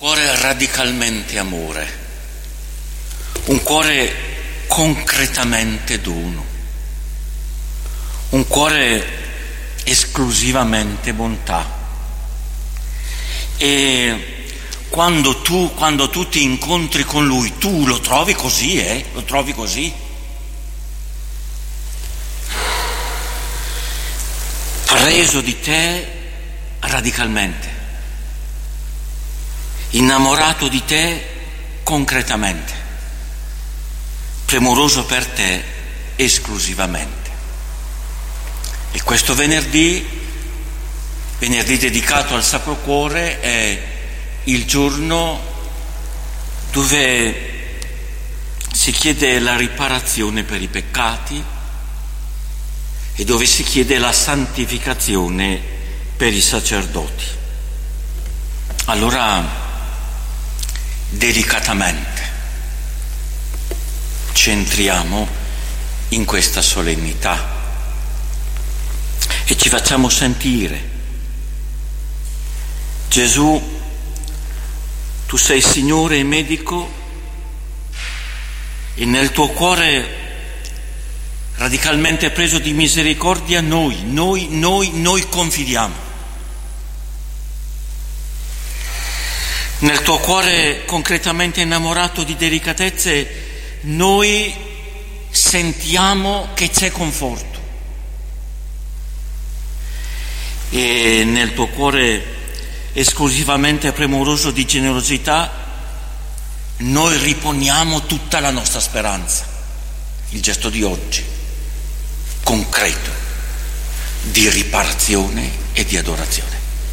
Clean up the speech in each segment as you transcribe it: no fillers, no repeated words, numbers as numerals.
cuore radicalmente amore, un cuore concretamente dono, un cuore esclusivamente bontà. E quando tu ti incontri con Lui, tu lo trovi così, lo trovi così. Preso di te radicalmente, innamorato di te concretamente, premuroso per te esclusivamente. E questo venerdì dedicato al Sacro Cuore, è il giorno dove si chiede la riparazione per i peccati e dove si chiede la santificazione per i sacerdoti. Allora, delicatamente ci entriamo in questa solennità e ci facciamo sentire. Gesù, tu sei Signore e medico e nel tuo cuore radicalmente preso di misericordia noi confidiamo. Nel tuo cuore concretamente innamorato di delicatezze noi sentiamo che c'è conforto. E nel tuo cuore esclusivamente premuroso di generosità noi riponiamo tutta la nostra speranza. Il gesto di oggi, concreto, di riparazione e di adorazione.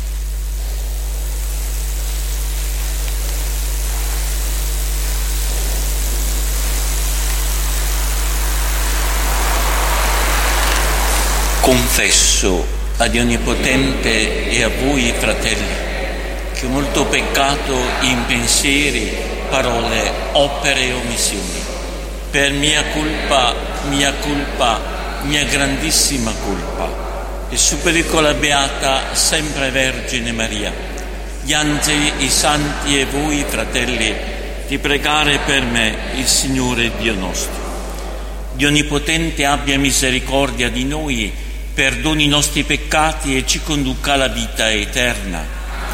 Confesso a Dio Onnipotente e a voi, fratelli, che ho molto peccato in pensieri, parole, opere e omissioni. Per mia colpa, mia grandissima colpa. E supplico la Beata sempre Vergine Maria, gli angeli, i santi e voi, fratelli, di pregare per me il Signore Dio nostro. Dio Onnipotente abbia misericordia di noi, perdoni i nostri peccati e ci conduca alla vita eterna.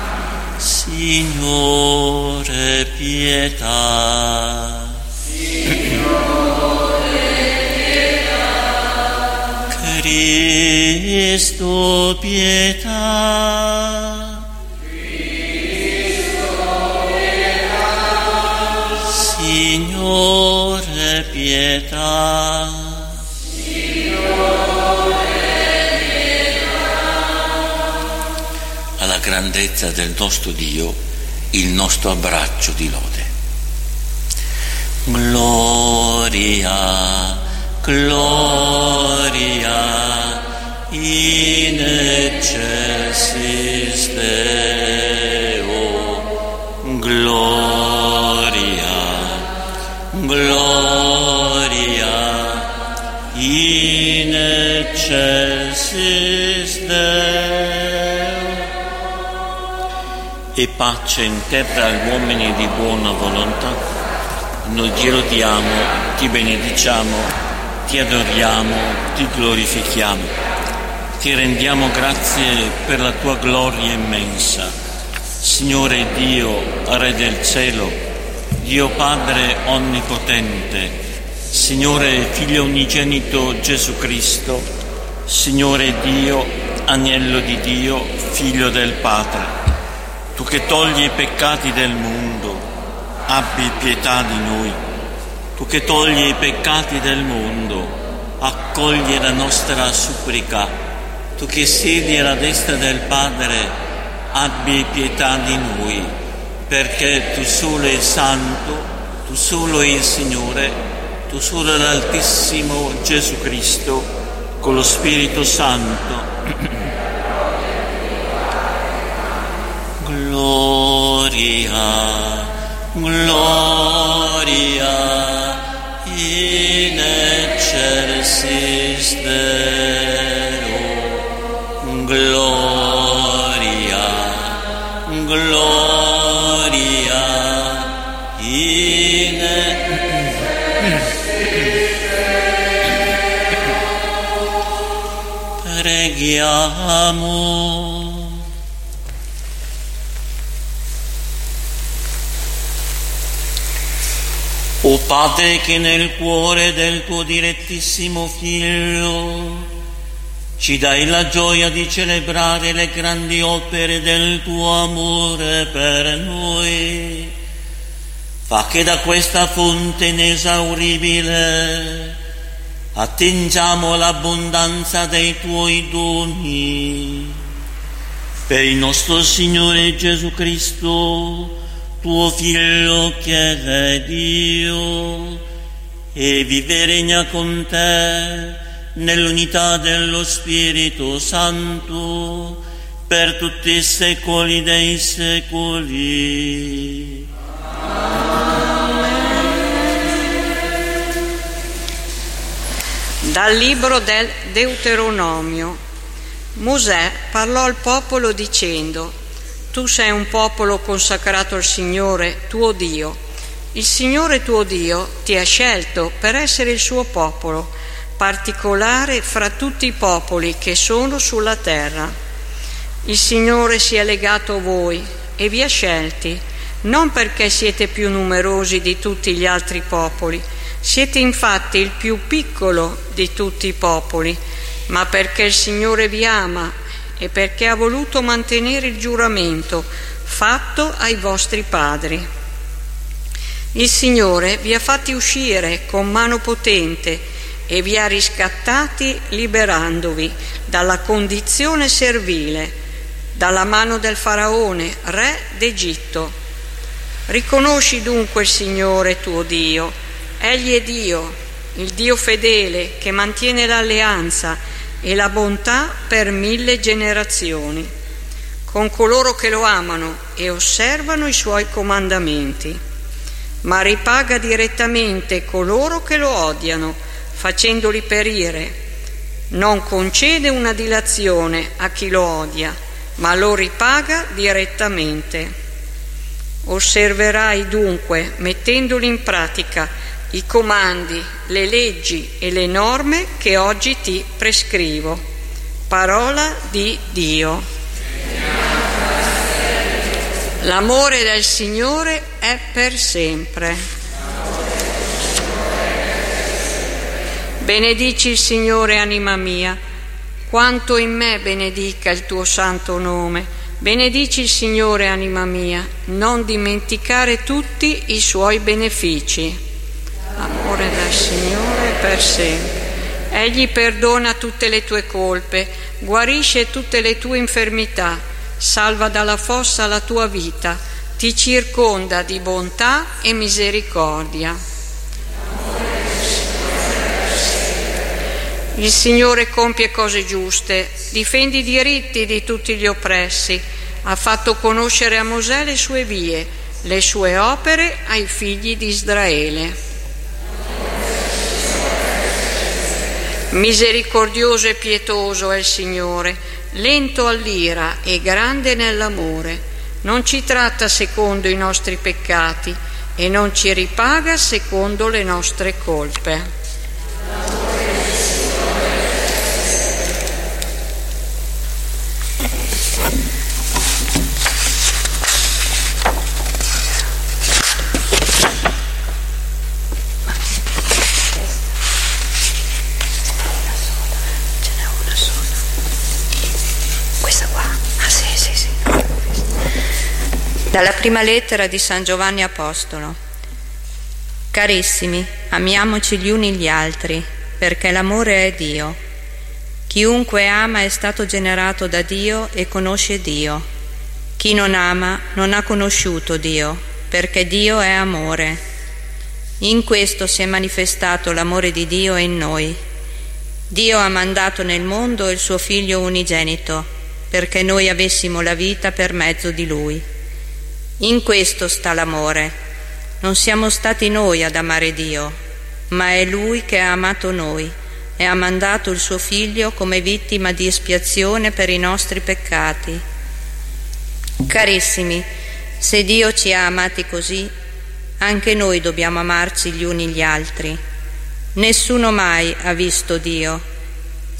Signore, pietà. Cristo, pietà. Signore, pietà. Alla grandezza del nostro Dio il nostro abbraccio di lode. Gloria, gloria in excelsis Deo. Gloria, gloria in excelsis Deo. E pace in terra agli uomini di buona volontà. Noi ti lodiamo, ti benediciamo, ti adoriamo, ti glorifichiamo. Ti rendiamo grazie per la tua gloria immensa. Signore Dio, Re del cielo, Dio Padre onnipotente, Signore Figlio unigenito Gesù Cristo, Signore Dio, Agnello di Dio, Figlio del Padre. Tu che togli i peccati del mondo, abbi pietà di noi. Tu che togli i peccati del mondo, accogli la nostra supplica. Tu che siedi alla destra del Padre, abbi pietà di noi, perché tu solo il Santo, tu solo il Signore, tu solo l'Altissimo Gesù Cristo, con lo Spirito Santo. Gloria, gloria in excelsis Deo. Gloria, gloria preghiamo. O Padre, che nel cuore del tuo direttissimo Figlio ci dai la gioia di celebrare le grandi opere del tuo amore per noi, fa che da questa fonte inesauribile attingiamo l'abbondanza dei tuoi doni. Per il nostro Signore Gesù Cristo, tuo Figlio che è Dio e vive e regna con te nell'unità dello Spirito Santo per tutti i secoli dei secoli. Dal libro del Deuteronomio. Mosè parlò al popolo dicendo: Tu sei un popolo consacrato al Signore tuo Dio. Il Signore tuo Dio ti ha scelto per essere il suo popolo, particolare fra tutti i popoli che sono sulla terra. Il Signore si è legato a voi e vi ha scelti, non perché siete più numerosi di tutti gli altri popoli, siete infatti il più piccolo di tutti i popoli, ma perché il Signore vi ama e perché ha voluto mantenere il giuramento fatto ai vostri padri. Il Signore vi ha fatti uscire con mano potente e vi ha riscattati liberandovi dalla condizione servile, dalla mano del Faraone, re d'Egitto. Riconosci dunque il Signore tuo Dio. Egli è Dio, il Dio fedele che mantiene l'alleanza e la bontà per 1000 generazioni, con coloro che lo amano e osservano i suoi comandamenti, ma ripaga direttamente coloro che lo odiano, facendoli perire. Non concede una dilazione a chi lo odia, ma lo ripaga direttamente. Osserverai dunque, mettendoli in pratica, i comandi, le leggi e le norme che oggi ti prescrivo. Parola di Dio. L'amore del Signore è per sempre. Benedici il Signore, anima mia, quanto in me benedica il tuo santo nome. Benedici il Signore, anima mia, non dimenticare tutti i suoi benefici. L'amore del Signore è per sempre. Egli perdona tutte le tue colpe, guarisce tutte le tue infermità, salva dalla fossa la tua vita, ti circonda di bontà e misericordia. Il Signore compie cose giuste, difende i diritti di tutti gli oppressi, ha fatto conoscere a Mosè le sue vie, le sue opere ai figli di Israele. Misericordioso e pietoso è il Signore, lento all'ira e grande nell'amore. Non ci tratta secondo i nostri peccati e non ci ripaga secondo le nostre colpe. Dalla prima lettera di San Giovanni Apostolo. Carissimi, amiamoci gli uni gli altri, perché l'amore è Dio. Chiunque ama è stato generato da Dio e conosce Dio. Chi non ama non ha conosciuto Dio, perché Dio è amore. In questo si è manifestato l'amore di Dio in noi. Dio ha mandato nel mondo il suo Figlio unigenito, perché noi avessimo la vita per mezzo di Lui. In questo sta l'amore. Non siamo stati noi ad amare Dio, ma è Lui che ha amato noi e ha mandato il suo Figlio come vittima di espiazione per i nostri peccati. Carissimi, se Dio ci ha amati così, anche noi dobbiamo amarci gli uni gli altri. Nessuno mai ha visto Dio.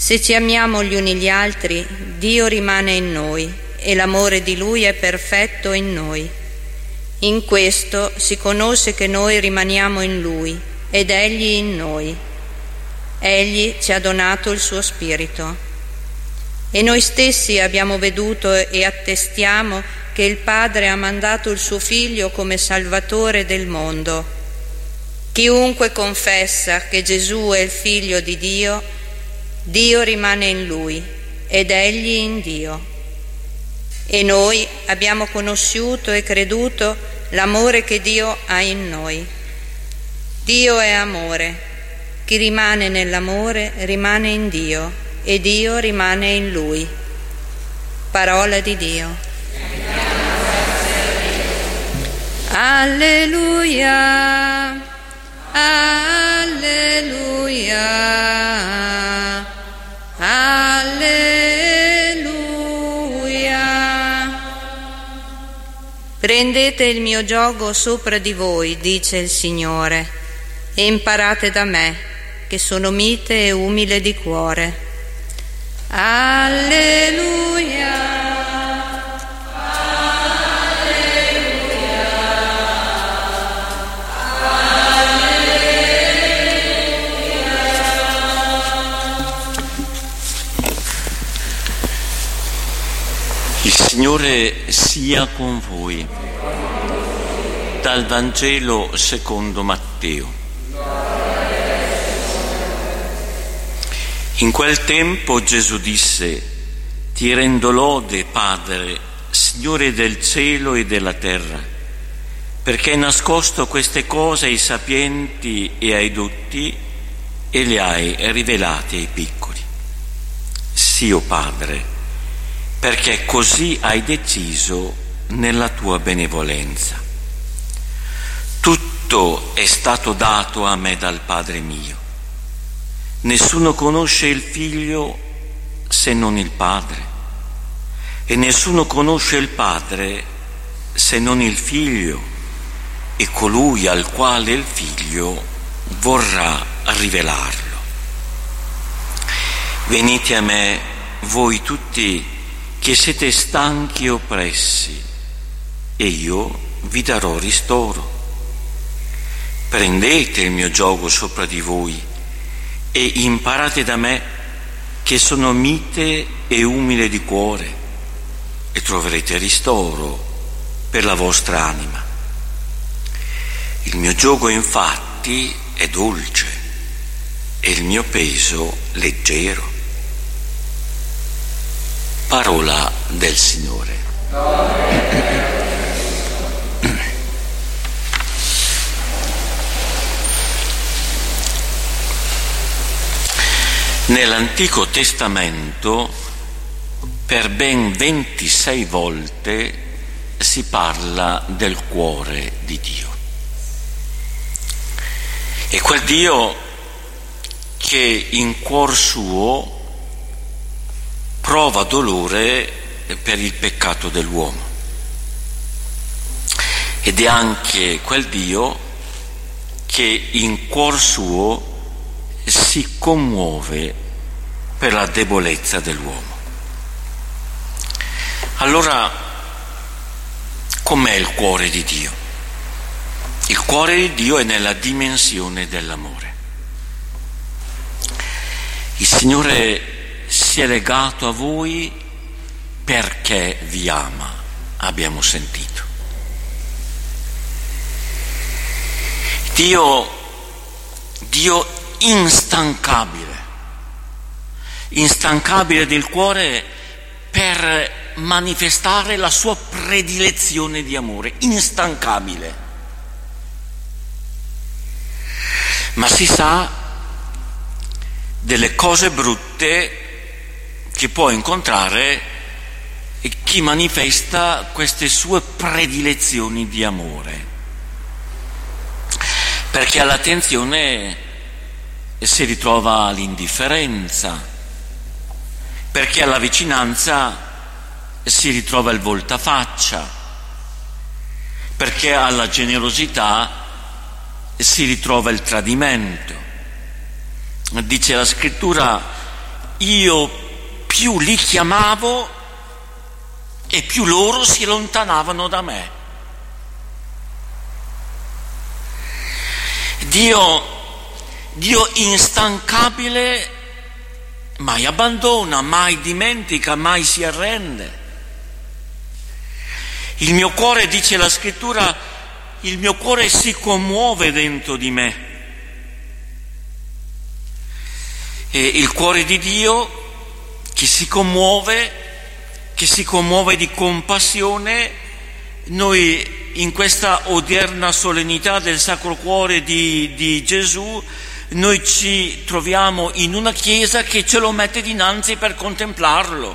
Se ci amiamo gli uni gli altri, Dio rimane in noi e l'amore di Lui è perfetto in noi. In questo si conosce che noi rimaniamo in Lui ed Egli in noi. Egli ci ha donato il suo Spirito. E noi stessi abbiamo veduto e attestiamo che il Padre ha mandato il suo Figlio come Salvatore del mondo. Chiunque confessa che Gesù è il Figlio di Dio, Dio rimane in Lui ed Egli in Dio. E noi abbiamo conosciuto e creduto l'amore che Dio ha in noi. Dio è amore. Chi rimane nell'amore rimane in Dio e Dio rimane in Lui. Parola di Dio. Alleluia, alleluia, alleluia. Prendete il mio giogo sopra di voi, dice il Signore, e imparate da me, che sono mite e umile di cuore. Alleluia. Il Signore sia con voi. Dal Vangelo secondo Matteo. In quel tempo Gesù disse: Ti rendo lode, Padre, Signore del cielo e della terra, perché hai nascosto queste cose ai sapienti e ai dotti e le hai rivelate ai piccoli. Sì, o Padre, perché così hai deciso nella tua benevolenza. Tutto è stato dato a me dal Padre mio. Nessuno conosce il Figlio se non il Padre, e nessuno conosce il Padre se non il Figlio e colui al quale il Figlio vorrà rivelarlo. Venite a me, voi tutti che siete stanchi e oppressi, e io vi darò ristoro. Prendete il mio giogo sopra di voi e imparate da me, che sono mite e umile di cuore, e troverete ristoro per la vostra anima. Il mio giogo infatti è dolce e il mio peso leggero. Parola del Signore. Nell'Antico Testamento per ben 26 volte si parla del cuore di Dio. È quel Dio che in cuor suo prova dolore per il peccato dell'uomo, ed è anche quel Dio che in cuor suo si commuove per la debolezza dell'uomo. Allora, com'è il cuore di Dio? Il cuore di Dio è nella dimensione dell'amore. Il Signore si è legato a voi perché vi ama, abbiamo sentito. Dio instancabile del cuore per manifestare la sua predilezione di amore, instancabile. Ma si sa delle cose brutte che può incontrare chi manifesta queste sue predilezioni di amore, perché all'attenzione si ritrova l'indifferenza, perché alla vicinanza si ritrova il voltafaccia, perché alla generosità si ritrova il tradimento. Dice la Scrittura: io più li chiamavo e più loro si allontanavano da me. Dio instancabile, mai abbandona, mai dimentica, mai si arrende. Il mio cuore, dice la scrittura, il mio cuore si commuove dentro di me. E il cuore di Dio che si commuove di compassione, noi in questa odierna solennità del Sacro Cuore di Gesù, noi ci troviamo in una chiesa che ce lo mette dinanzi per contemplarlo.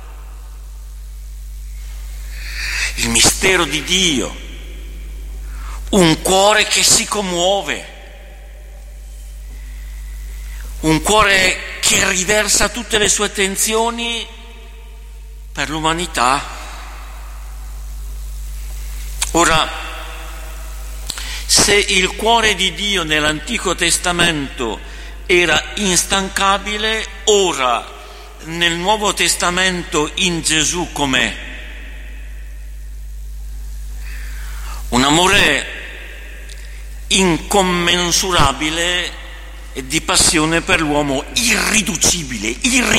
Il mistero di Dio, un cuore che si commuove, un cuore che riversa tutte le sue attenzioni per l'umanità. Ora, se il cuore di Dio nell'Antico Testamento era instancabile, ora nel Nuovo Testamento in Gesù com'è? Un amore incommensurabile di passione per l'uomo, irriducibile.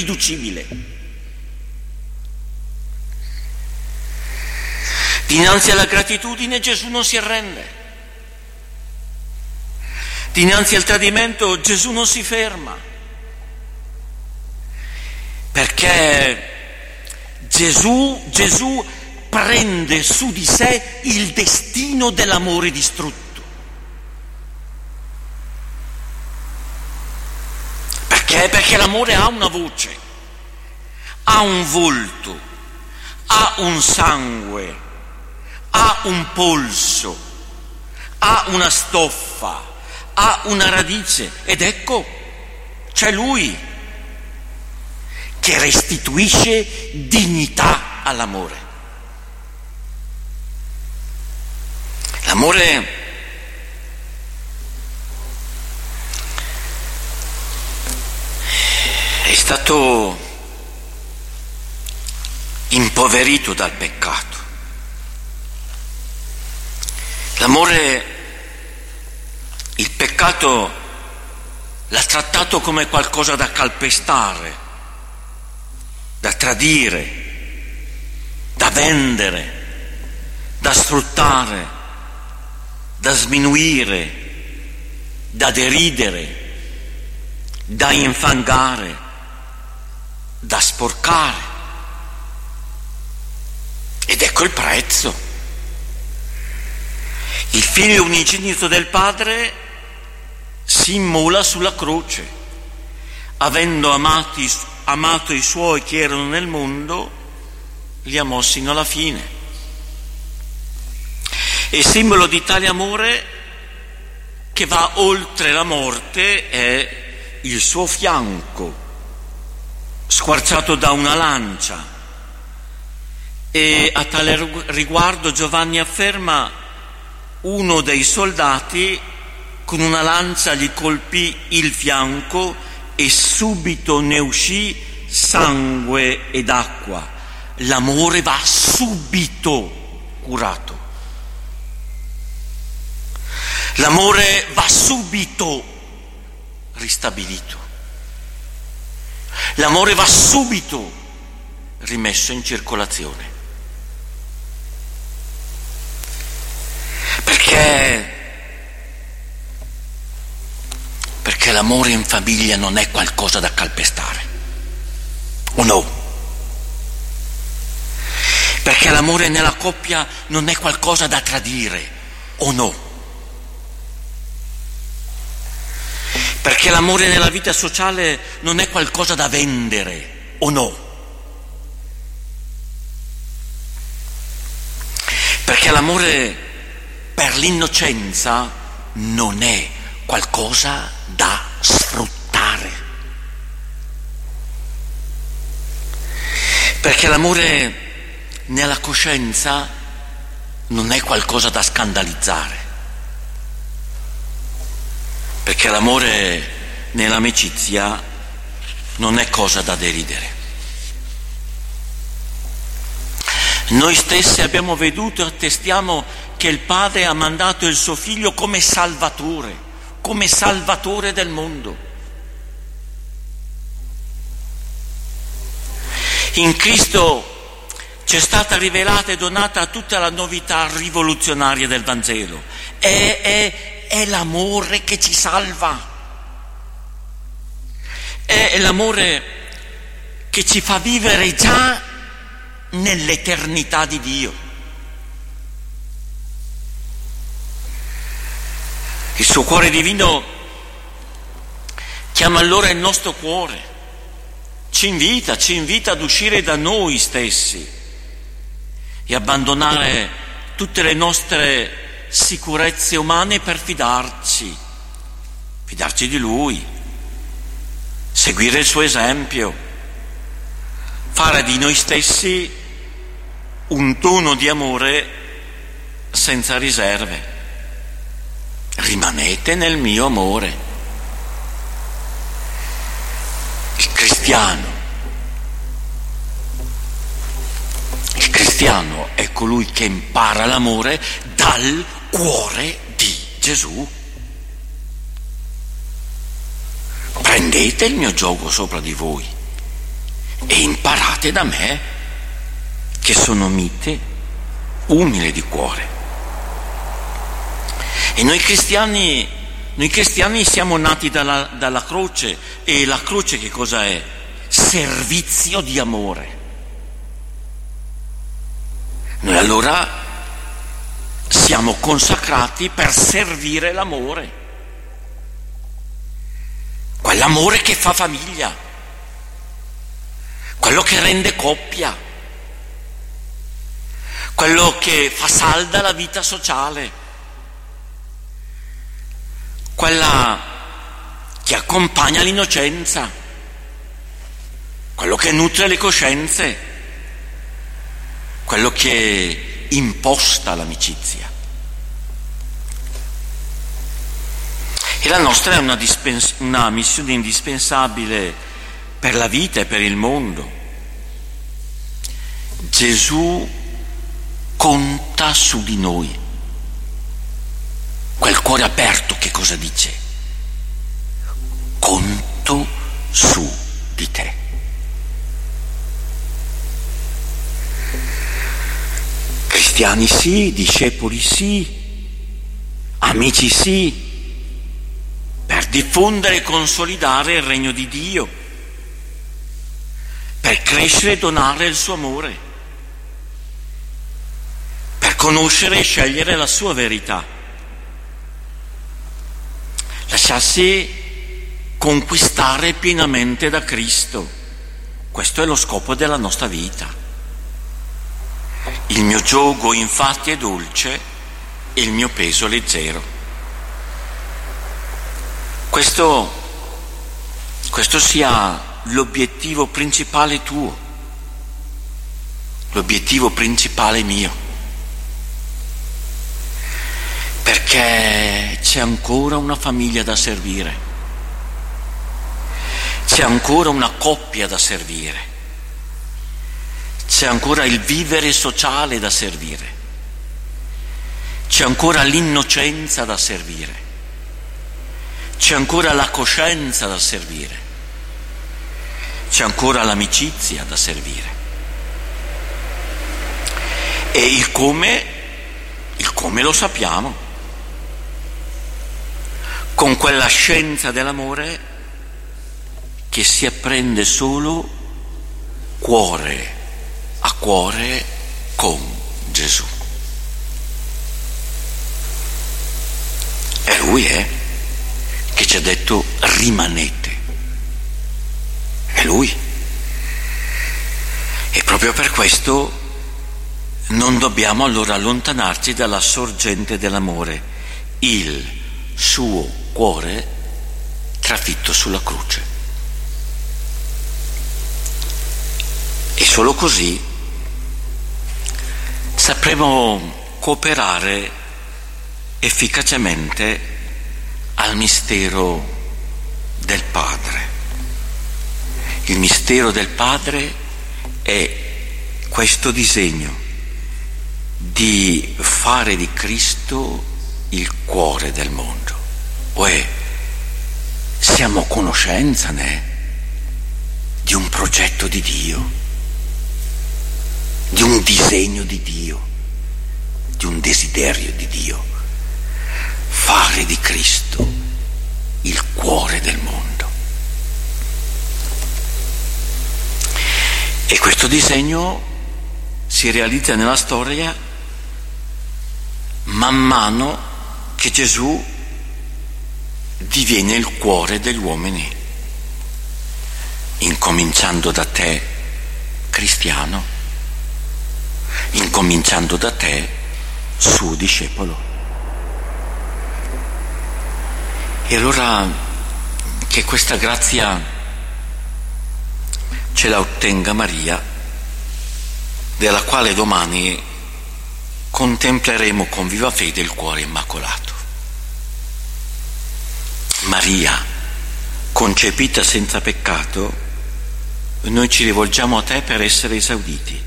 Dinanzi alla gratitudine Gesù non si arrende. Dinanzi al tradimento Gesù non si ferma. Perché Gesù prende su di sé il destino dell'amore distrutto. Perché l'amore ha una voce, ha un volto, ha un sangue, ha un polso, ha una stoffa, ha una radice, ed ecco, c'è Lui che restituisce dignità all'amore. L'amore è stato impoverito dal peccato. L'amore, il peccato l'ha trattato come qualcosa da calpestare, da tradire, da vendere, da sfruttare, da sminuire, da deridere, da infangare, da sporcare. Ed ecco il prezzo. Il figlio unigenito del Padre si immola sulla croce, avendo amato i suoi che erano nel mondo, li amò sino alla fine. E simbolo di tale amore che va oltre la morte è il suo fianco, squarciato da una lancia. E a tale riguardo Giovanni afferma: uno dei soldati con una lancia gli colpì il fianco e subito ne uscì sangue ed acqua. L'amore va subito curato. L'amore va subito ristabilito. L'amore va subito rimesso in circolazione. Perché l'amore in famiglia non è qualcosa da calpestare, o no? Perché l'amore nella coppia non è qualcosa da tradire, o no? Perché l'amore nella vita sociale non è qualcosa da vendere, o no? Perché l'amore per l'innocenza non è qualcosa da sfruttare. Perché l'amore nella coscienza non è qualcosa da scandalizzare. Perché l'amore nell'amicizia non è cosa da deridere. Noi stessi abbiamo veduto e attestiamo che il Padre ha mandato il suo Figlio come Salvatore del mondo. In Cristo ci è stata rivelata e donata tutta la novità rivoluzionaria del Vangelo. È l'amore che ci salva. È l'amore che ci fa vivere già nell'eternità di Dio. Il suo cuore divino chiama allora il nostro cuore, ci invita ad uscire da noi stessi e abbandonare tutte le nostre sicurezze umane per fidarci di Lui, seguire il suo esempio, fare di noi stessi un dono di amore senza riserve. Rimanete nel mio amore. Il cristiano è colui che impara l'amore dal cuore di Gesù. Prendete il mio giogo sopra di voi e imparate da me, che sono mite, umile di cuore. E noi cristiani siamo nati dalla croce, e la croce che cosa è? Servizio di amore. Noi allora siamo consacrati per servire l'amore, quell'amore che fa famiglia, quello che rende coppia, quello che fa salda la vita sociale, quella che accompagna l'innocenza, quello che nutre le coscienze, quello che imposta l'amicizia. E la nostra è una missione indispensabile per la vita e per il mondo. Gesù conta su di noi. Quel cuore aperto che cosa dice? Conto su di te. Cristiani sì, discepoli sì, amici sì, per diffondere e consolidare il regno di Dio, per crescere e donare il suo amore, per conoscere e scegliere la sua verità, lasciarsi conquistare pienamente da Cristo. Questo è lo scopo della nostra vita. Il mio giogo infatti è dolce e il mio peso leggero. Questo sia l'obiettivo principale tuo, l'obiettivo principale mio, perché c'è ancora una famiglia da servire, c'è ancora una coppia da servire, c'è ancora il vivere sociale da servire, c'è ancora l'innocenza da servire, c'è ancora la coscienza da servire, c'è ancora l'amicizia da servire. E il come lo sappiamo, con quella scienza dell'amore che si apprende solo cuore a cuore con Gesù. È Lui che ci ha detto rimanete. È Lui. E proprio per questo non dobbiamo allora allontanarci dalla sorgente dell'amore, il suo cuore trafitto sulla croce. E solo così sapremo cooperare efficacemente al mistero del Padre. Il mistero del Padre è questo disegno di fare di Cristo il cuore del mondo. Siamo a conoscenza di un progetto di Dio, di un disegno di Dio, di un desiderio di Dio, fare di Cristo il cuore del mondo. E questo disegno si realizza nella storia man mano che Gesù diviene il cuore degli uomini, incominciando da te, cristiano, incominciando da te, suo discepolo. E allora che questa grazia ce la ottenga Maria, della quale domani contempleremo con viva fede il cuore immacolato. Maria, concepita senza peccato, noi ci rivolgiamo a te per essere esauditi.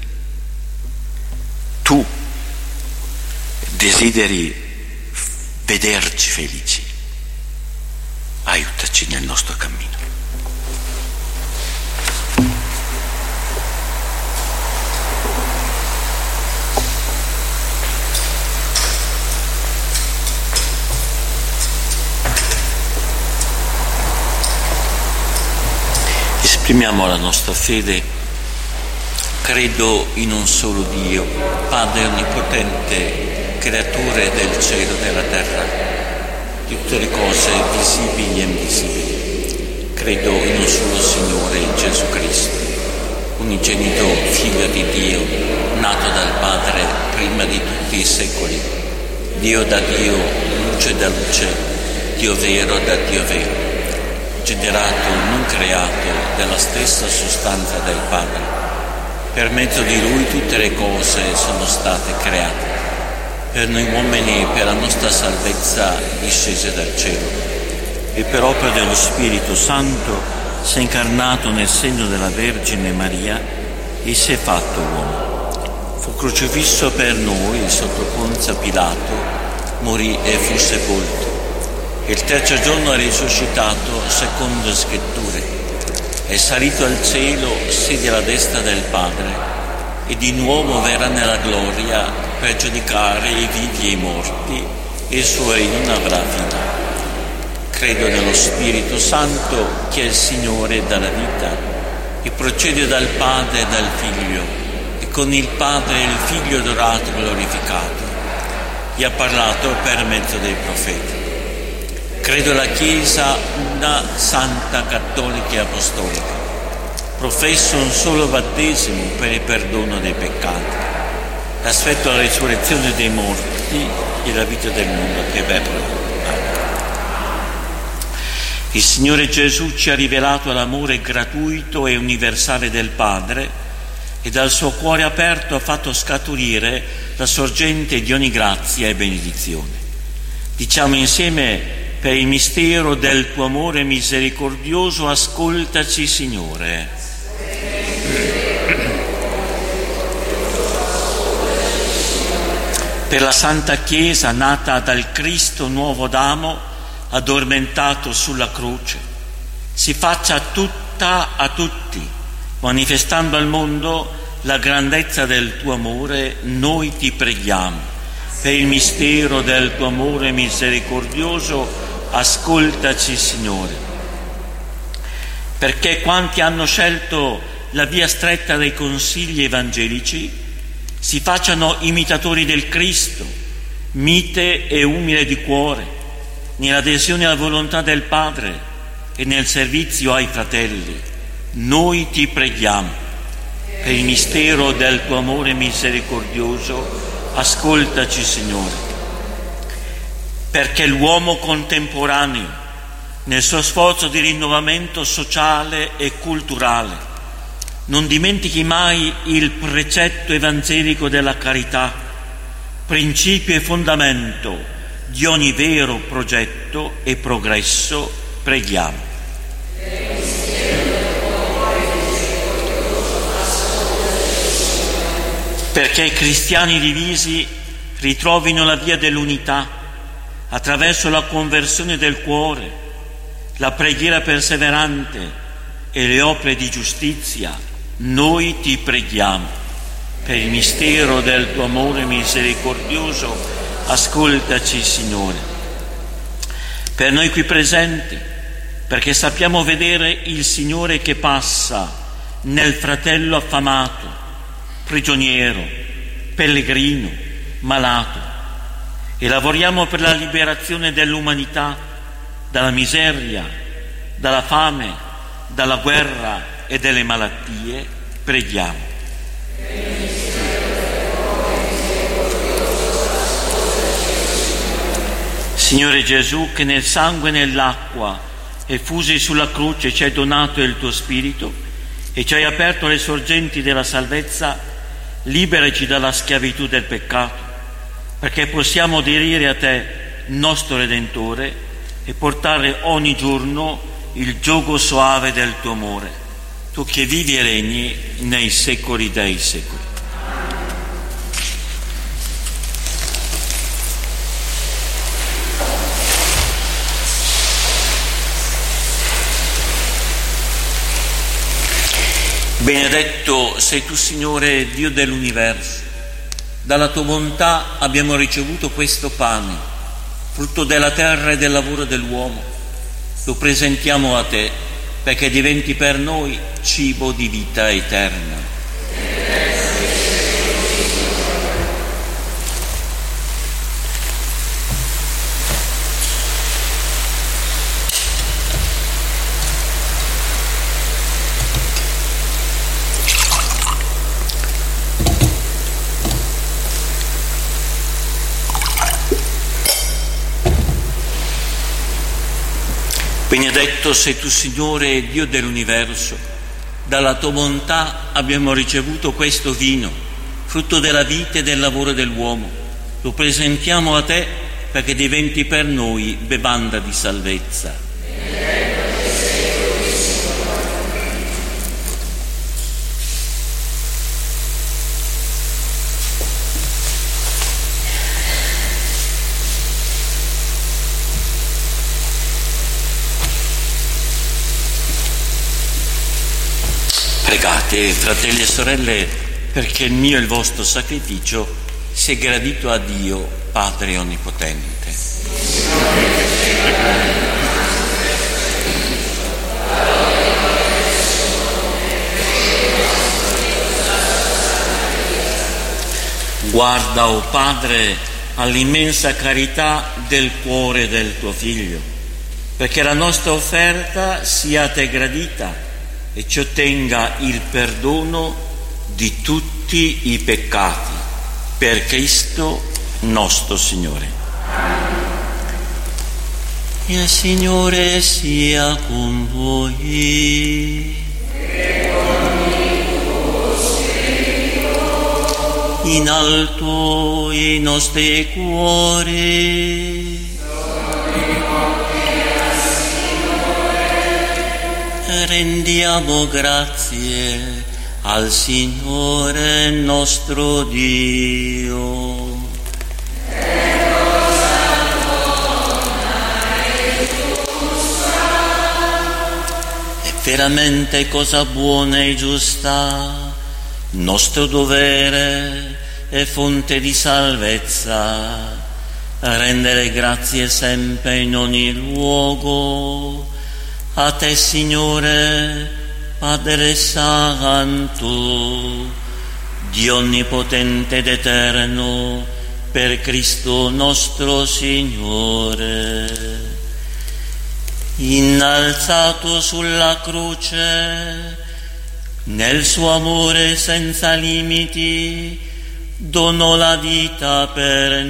Tu desideri vederci felici, aiutaci nel nostro cammino. Esprimiamo la nostra fede. Credo in un solo Dio, Padre onnipotente, creatore del cielo e della terra, di tutte le cose visibili e invisibili. Credo in un solo Signore, Gesù Cristo, unigenito Figlio di Dio, nato dal Padre prima di tutti i secoli, Dio da Dio, luce da luce, Dio vero da Dio vero, generato, non creato, della stessa sostanza del Padre. Per mezzo di Lui tutte le cose sono state create. Per noi uomini, per la nostra salvezza, discese dal cielo. E per opera dello Spirito Santo si è incarnato nel seno della Vergine Maria e si è fatto uomo. Fu crocifisso per noi sotto Ponzio Pilato, morì e fu sepolto. Il terzo giorno è risuscitato secondo le scritture, è salito al cielo, siede alla destra del Padre e di nuovo verrà nella gloria per giudicare i vivi e i morti e il suo regno non avrà fine. Credo nello Spirito Santo che è il Signore della vita e procede dal Padre e dal Figlio e con il Padre e il Figlio adorato e glorificato gli ha parlato per mezzo dei profeti. Credo alla Chiesa una santa, cattolica e apostolica. Professo un solo battesimo per il perdono dei peccati. Aspetto la risurrezione dei morti e la vita del mondo che verrà. Il Signore Gesù ci ha rivelato l'amore gratuito e universale del Padre e dal suo cuore aperto ha fatto scaturire la sorgente di ogni grazia e benedizione. Diciamo insieme: per il mistero del tuo amore misericordioso, ascoltaci, Signore. Per la Santa Chiesa, nata dal Cristo nuovo d'amo, addormentato sulla croce, si faccia tutta a tutti, manifestando al mondo la grandezza del tuo amore, noi ti preghiamo. Per il mistero del tuo amore misericordioso, ascoltaci, Signore. Perché quanti hanno scelto la via stretta dei consigli evangelici si facciano imitatori del Cristo, mite e umile di cuore, nell'adesione alla volontà del Padre e nel servizio ai fratelli. Noi ti preghiamo. Per il mistero del tuo amore misericordioso, ascoltaci, Signore. Perché l'uomo contemporaneo, nel suo sforzo di rinnovamento sociale e culturale, non dimentichi mai il precetto evangelico della carità, principio e fondamento di ogni vero progetto e progresso, preghiamo. perché i cristiani divisi ritrovino la via dell'unità attraverso la conversione del cuore, la preghiera perseverante e le opere di giustizia, noi ti preghiamo. Per il mistero del tuo amore misericordioso, ascoltaci, Signore. Per noi qui presenti, perché sappiamo vedere il Signore che passa nel fratello affamato, prigioniero, pellegrino, malato, e lavoriamo per la liberazione dell'umanità dalla miseria, dalla fame, dalla guerra e dalle malattie, preghiamo. Signore Gesù, che nel sangue e nell'acqua effusi sulla croce ci hai donato il tuo Spirito e ci hai aperto le sorgenti della salvezza, liberaci dalla schiavitù del peccato, perché possiamo aderire a te, nostro Redentore, e portare ogni giorno il giogo soave del tuo amore, tu che vivi e regni nei secoli dei secoli. Benedetto sei tu, Signore, Dio dell'universo. Dalla tua bontà abbiamo ricevuto questo pane, frutto della terra e del lavoro dell'uomo. Lo presentiamo a te perché diventi per noi cibo di vita eterna. Benedetto sei tu, Signore, Dio dell'universo. Dalla tua bontà abbiamo ricevuto questo vino, frutto della vita e del lavoro dell'uomo. Lo presentiamo a te perché diventi per noi bevanda di salvezza. Pregate, fratelli e sorelle, perché il mio e il vostro sacrificio sia gradito a Dio, Padre Onnipotente. Guarda, o Padre, all'immensa carità del cuore del tuo Figlio, perché la nostra offerta sia a te gradita e ci ottenga il perdono di tutti i peccati, per Cristo nostro Signore. Il Signore sia con voi. In alto i nostri cuori. Rendiamo grazie al Signore nostro Dio. È veramente cosa buona e giusta, nostro dovere e fonte di salvezza, rendere grazie sempre in ogni luogo a te, Signore, Padre Santo, Dio onnipotente ed eterno, per Cristo nostro Signore. Innalzato sulla croce, nel suo amore senza limiti, donò la vita per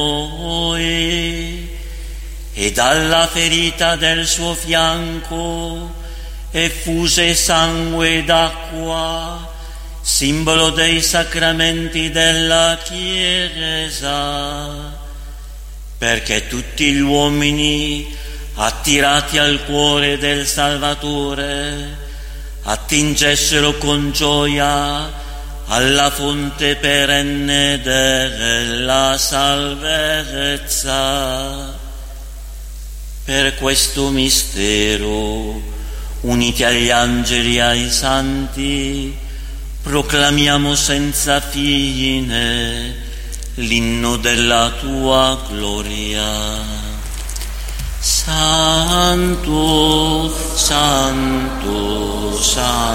noi. E dalla ferita del suo fianco effuse sangue ed acqua, simbolo dei sacramenti della Chiesa, perché tutti gli uomini, attirati al cuore del Salvatore, attingessero con gioia alla fonte perenne della salvezza. Per questo mistero, uniti agli angeli e ai santi, proclamiamo senza fine l'inno della tua gloria. Santo, santo,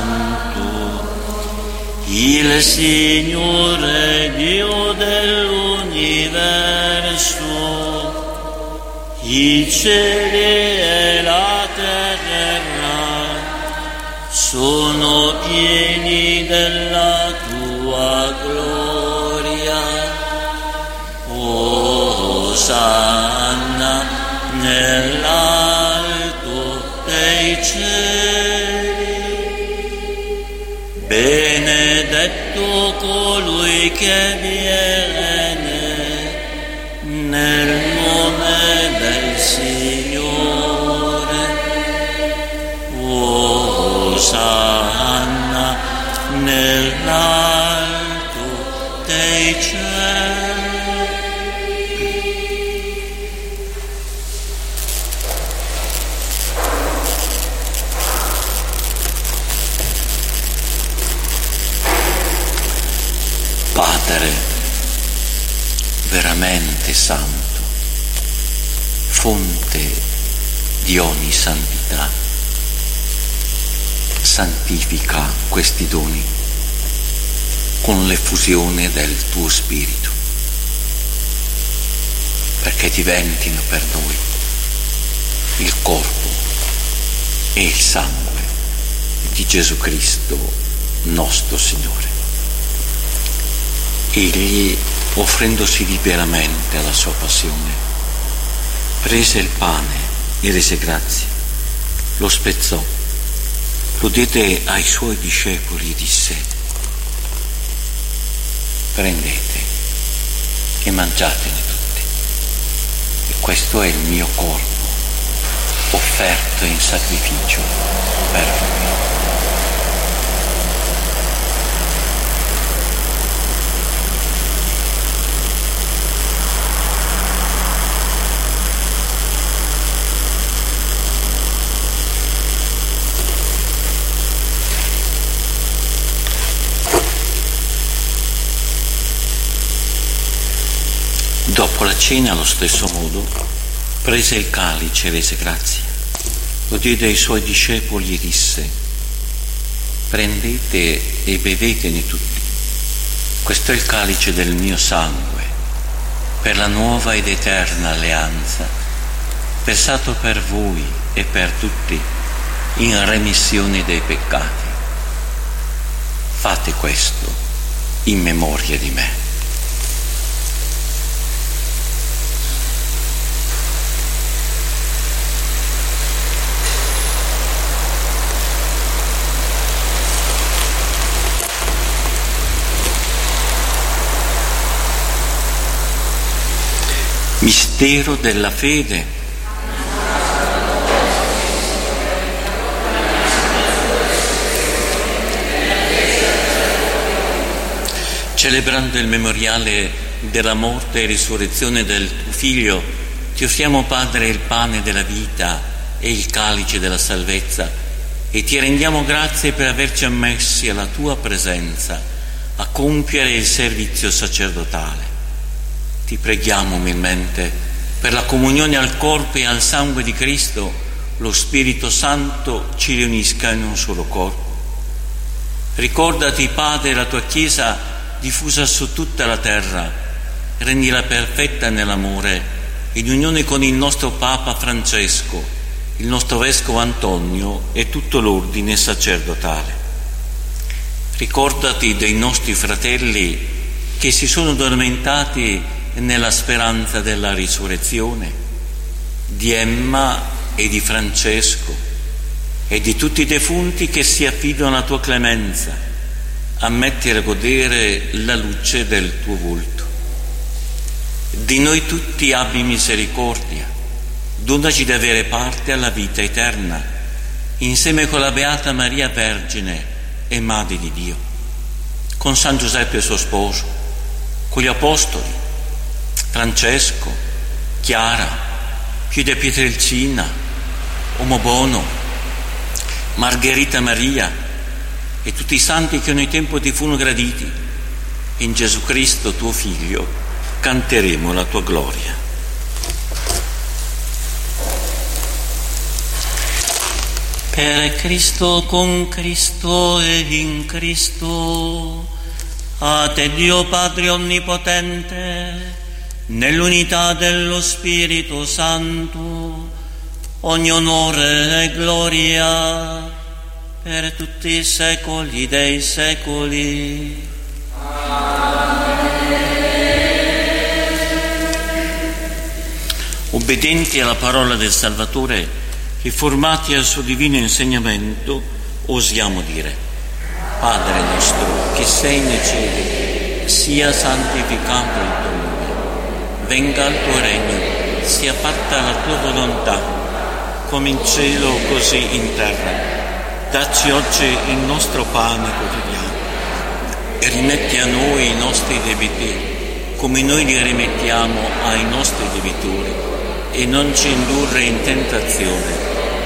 santo, il Signore Dio dell'universo, i cieli e la terra sono pieni della tua gloria. Osanna nell'alto dei cieli, benedetto colui che viene nel nome del Signore. Osanna nell'alto dei cieli. Padre veramente santo, fonte di ogni santità, santifica questi doni con l'effusione del tuo Spirito, perché diventino per noi il corpo e il sangue di Gesù Cristo nostro Signore. Egli, offrendosi liberamente alla sua passione, prese il pane e rese grazie, lo spezzò, lo diede ai suoi discepoli e disse: prendete e mangiatene tutti, e questo è il mio corpo, offerto in sacrificio per voi. Dopo la cena, allo stesso modo, prese il calice e rese grazie, lo diede ai suoi discepoli e disse: prendete e bevetene tutti, questo è il calice del mio sangue, per la nuova ed eterna alleanza, versato per voi e per tutti in remissione dei peccati. Fate questo in memoria di me. Mistero della fede. Celebrando il memoriale della morte e risurrezione del tuo Figlio, ti offriamo, Padre, il pane della vita e il calice della salvezza, e ti rendiamo grazie per averci ammessi alla tua presenza a compiere il servizio sacerdotale. Ti preghiamo umilmente per la comunione al corpo e al sangue di Cristo, lo Spirito Santo ci riunisca in un solo corpo. Ricordati, Padre, la tua Chiesa diffusa su tutta la terra, rendila perfetta nell'amore, in unione con il nostro Papa Francesco, il nostro Vescovo Antonio e tutto l'ordine sacerdotale. Ricordati dei nostri fratelli che si sono addormentati nella speranza della risurrezione, di Emma e di Francesco e di tutti i defunti che si affidano alla tua clemenza, a mettere a godere la luce del tuo volto. Di noi tutti abbi misericordia, donaci di avere parte alla vita eterna, insieme con la Beata Maria Vergine e Madre di Dio, con San Giuseppe suo sposo, con gli apostoli, Francesco, Chiara, Piede Pietrelcina, Omobono, Margherita Maria e tutti i santi che ogni tempo ti furono graditi. In Gesù Cristo, tuo Figlio, canteremo la tua gloria. Per Cristo, con Cristo e in Cristo, a te Dio Padre Onnipotente, nell'unità dello Spirito Santo, ogni onore e gloria per tutti i secoli dei secoli. Obbedienti alla parola del Salvatore, riformati al suo divino insegnamento, osiamo dire: Padre nostro che sei nei cieli, sia santificato il tuo nome, venga il tuo regno, sia fatta la tua volontà, come in cielo così in terra. Dacci oggi il nostro pane quotidiano e rimetti a noi i nostri debiti, come noi li rimettiamo ai nostri debitori, e non ci indurre in tentazione.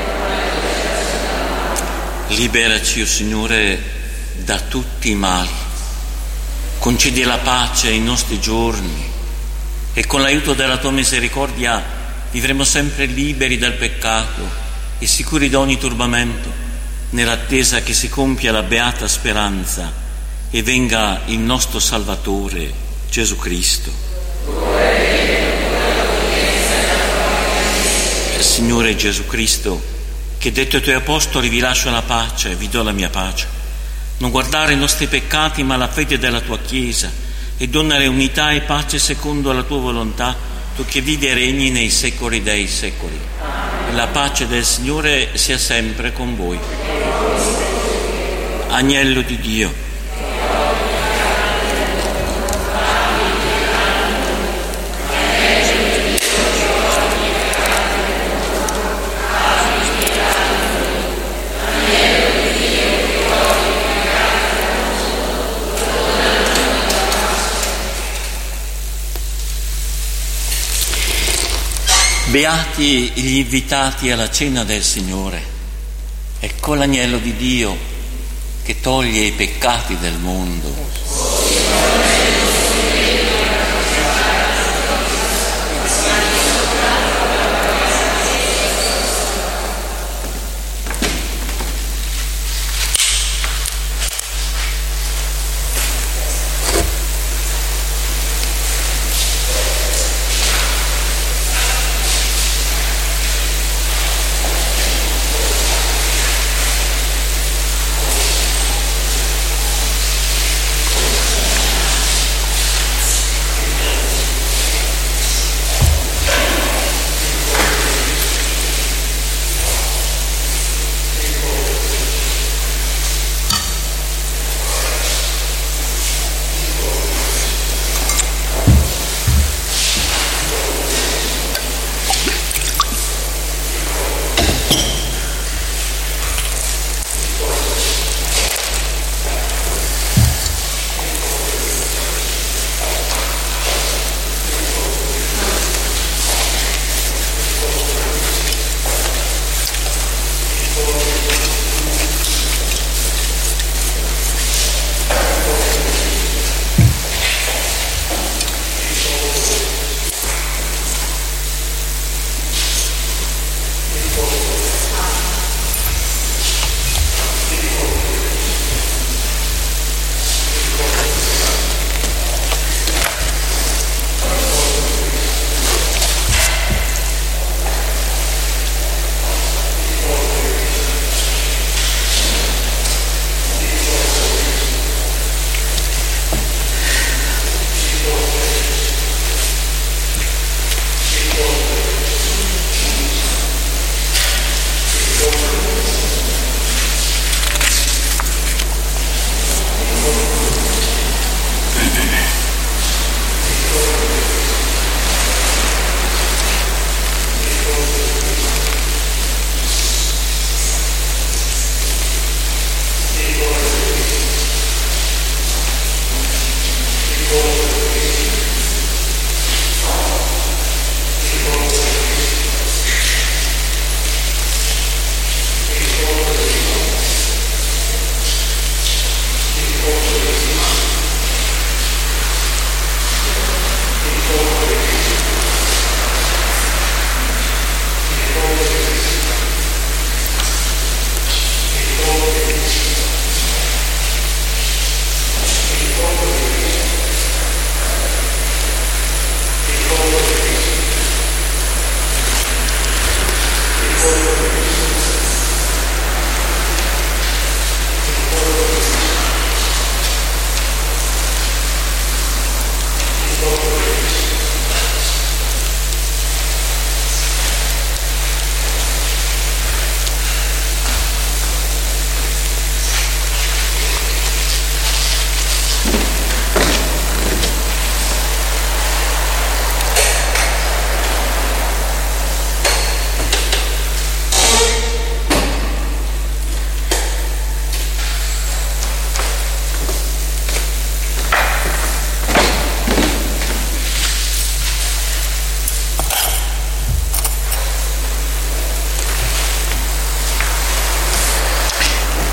Liberaci, o Signore, da tutti i mali. Concedi la pace ai nostri giorni e con l'aiuto della tua misericordia vivremo sempre liberi dal peccato e sicuri da ogni turbamento, nell'attesa che si compia la beata speranza e venga il nostro Salvatore, Gesù Cristo. Signore Gesù Cristo, che detto ai tuoi apostoli: vi lascio la pace, vi do la mia pace, non guardare i nostri peccati ma la fede della tua Chiesa, e donare unità e pace secondo la tua volontà, tu che vivi e regni nei secoli dei secoli. La pace del Signore sia sempre con voi. Agnello di Dio, beati gli invitati alla cena del Signore. Ecco l'agnello di Dio che toglie i peccati del mondo.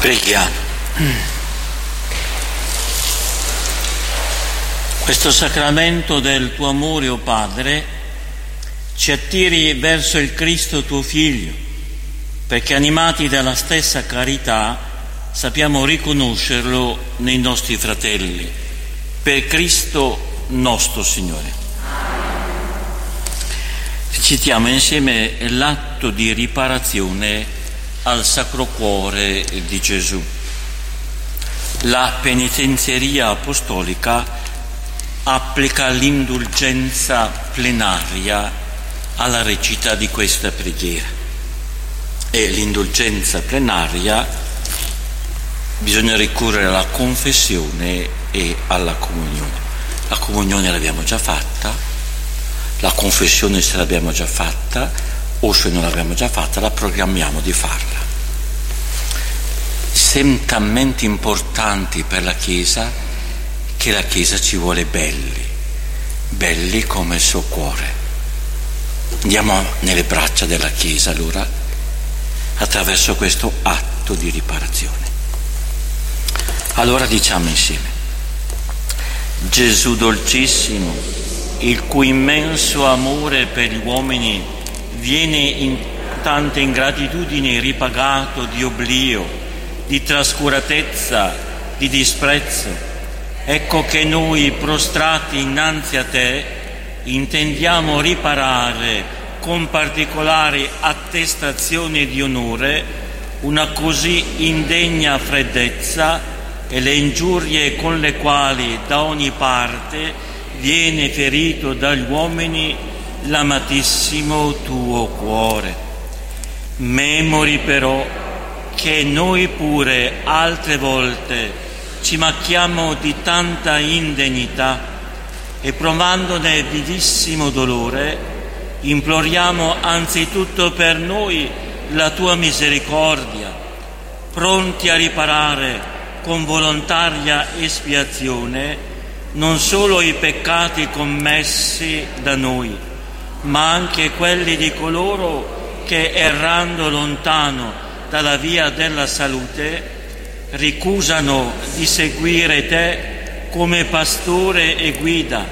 Preghiamo. Questo sacramento del tuo amore, o Padre, ci attiri verso il Cristo tuo Figlio, perché animati dalla stessa carità sappiamo riconoscerlo nei nostri fratelli. Per Cristo nostro Signore. Citiamo insieme l'atto di riparazione al Sacro Cuore di Gesù. La penitenzieria apostolica applica l'indulgenza plenaria alla recita di questa preghiera, e l'indulgenza plenaria bisogna ricorrere alla confessione e alla comunione. La comunione l'abbiamo già fatta, la confessione se l'abbiamo già fatta, o se non l'abbiamo già fatta la programmiamo di farla. Siamo talmente importanti per la Chiesa che la Chiesa ci vuole belli come il suo cuore. Andiamo nelle braccia della Chiesa allora, attraverso questo atto di riparazione. Allora diciamo insieme: Gesù dolcissimo, il cui immenso amore per gli uomini viene in tante ingratitudini ripagato di oblio, di trascuratezza, di disprezzo, ecco che noi, prostrati innanzi a te, intendiamo riparare con particolari attestazioni di onore una così indegna freddezza e le ingiurie con le quali da ogni parte viene ferito dagli uomini l'amatissimo tuo cuore. Memori però che noi pure altre volte ci macchiamo di tanta indegnità e provandone vivissimo dolore, imploriamo anzitutto per noi la tua misericordia, pronti a riparare con volontaria espiazione non solo i peccati commessi da noi, ma anche quelli di coloro che, errando lontano dalla via della salute, ricusano di seguire te come pastore e guida,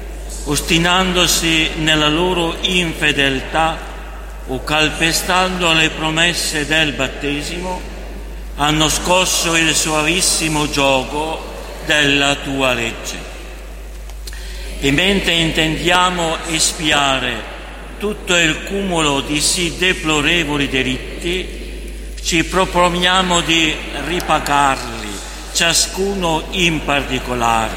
ostinandosi nella loro infedeltà o calpestando le promesse del battesimo, hanno scosso il soavissimo giogo della tua legge. E mentre intendiamo espiare tutto il cumulo di sì deplorevoli delitti, ci proponiamo di ripagarli, ciascuno in particolare.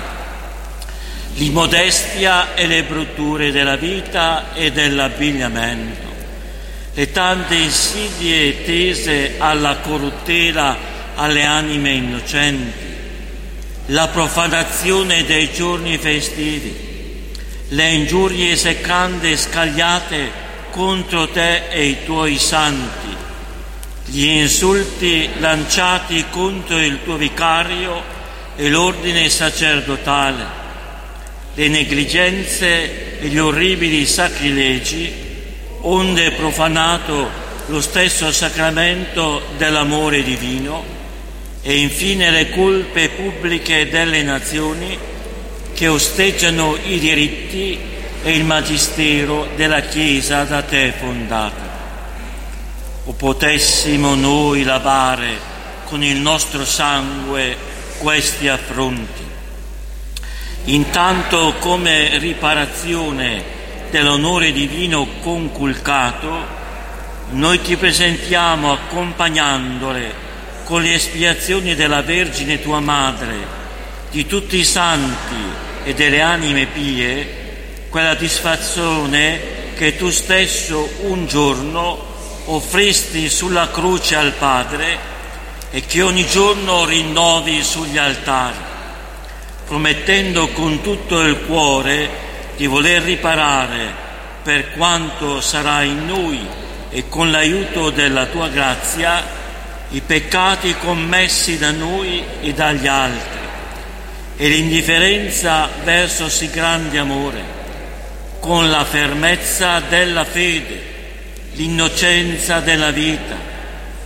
L'immodestia e le brutture della vita e dell'abbigliamento, le tante insidie tese alla corruttela alle anime innocenti, la profanazione dei giorni festivi, le ingiurie seccande scagliate contro te e i tuoi santi, gli insulti lanciati contro il tuo vicario e l'ordine sacerdotale, le negligenze e gli orribili sacrilegi, onde profanato lo stesso sacramento dell'amore divino, e infine le colpe pubbliche delle nazioni che osteggiano i diritti e il magistero della Chiesa da te fondata. O potessimo noi lavare con il nostro sangue questi affronti. Intanto, come riparazione dell'onore divino conculcato, noi ti presentiamo, accompagnandole con le espiazioni della Vergine tua Madre, di tutti i santi e delle anime pie, quella disfazione che tu stesso un giorno offristi sulla croce al Padre e che ogni giorno rinnovi sugli altari, promettendo con tutto il cuore di voler riparare per quanto sarà in noi e con l'aiuto della tua grazia i peccati commessi da noi e dagli altri, e l'indifferenza verso sì grande amore, con la fermezza della fede, l'innocenza della vita,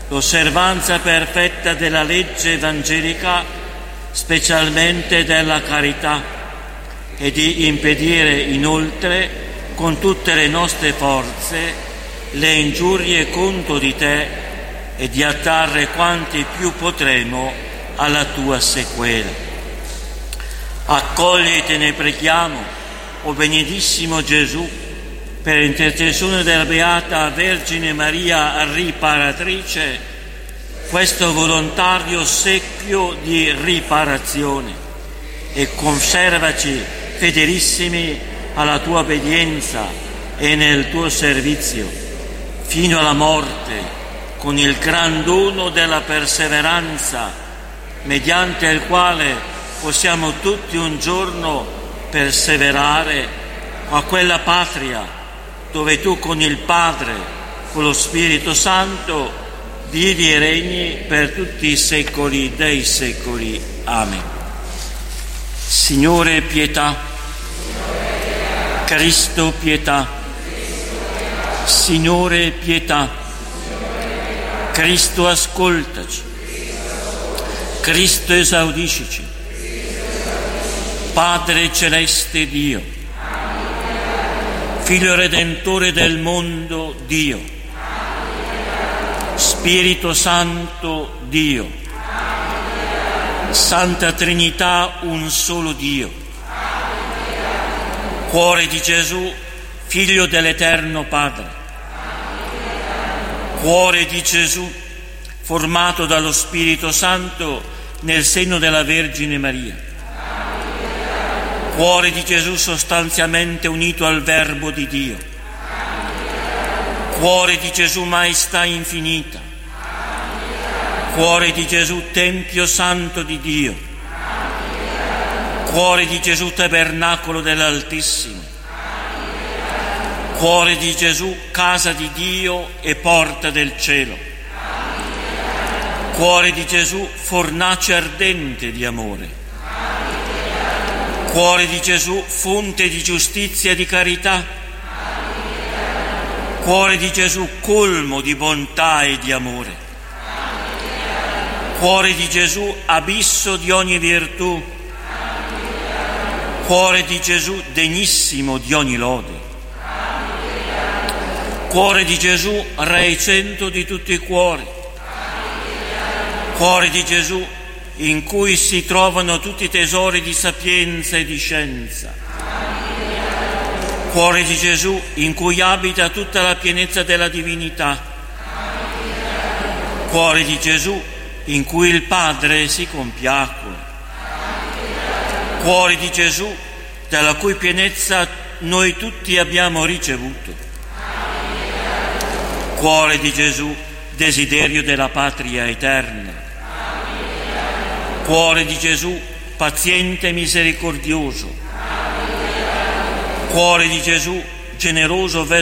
l'osservanza perfetta della legge evangelica, specialmente della carità, e di impedire inoltre con tutte le nostre forze le ingiurie contro di te e di attrarre quanti più potremo alla tua sequela. Accogli, te ne preghiamo, o benedissimo Gesù, per intercessione della Beata Vergine Maria Riparatrice, questo volontario ossequio di riparazione, e conservaci fedelissimi alla tua obbedienza e nel tuo servizio, fino alla morte, con il gran dono della perseveranza, mediante il quale possiamo tutti un giorno perseverare a quella patria dove tu con il Padre, con lo Spirito Santo, vivi e regni per tutti i secoli dei secoli. Amen. Signore, pietà. Cristo, pietà. Signore, pietà. Cristo, ascoltaci. Cristo, esaudiscici. Padre celeste Dio, Figlio Redentore del mondo Dio, Spirito Santo Dio, Santa Trinità un solo Dio, Cuore di Gesù, Figlio dell'Eterno Padre, Cuore di Gesù, formato dallo Spirito Santo nel seno della Vergine Maria, Cuore di Gesù sostanzialmente unito al Verbo di Dio, Cuore di Gesù Maestà infinita, Cuore di Gesù Tempio Santo di Dio, Cuore di Gesù Tabernacolo dell'Altissimo, Cuore di Gesù Casa di Dio e Porta del Cielo, Cuore di Gesù Fornace ardente di amore, Cuore di Gesù, fonte di giustizia e di carità. Cuore di Gesù, colmo di bontà e di amore. Cuore di Gesù, abisso di ogni virtù. Cuore di Gesù, degnissimo di ogni lode. Cuore di Gesù, Re cento di tutti i cuori. Cuore di Gesù, in cui si trovano tutti i tesori di sapienza e di scienza. Cuore di Gesù, in cui abita tutta la pienezza della divinità. Cuore di Gesù, in cui il Padre si compiacque. Cuore di Gesù, dalla cui pienezza noi tutti abbiamo ricevuto. Cuore di Gesù, desiderio della patria eterna. Cuore di Gesù, paziente e misericordioso. Cuore di Gesù, generoso verso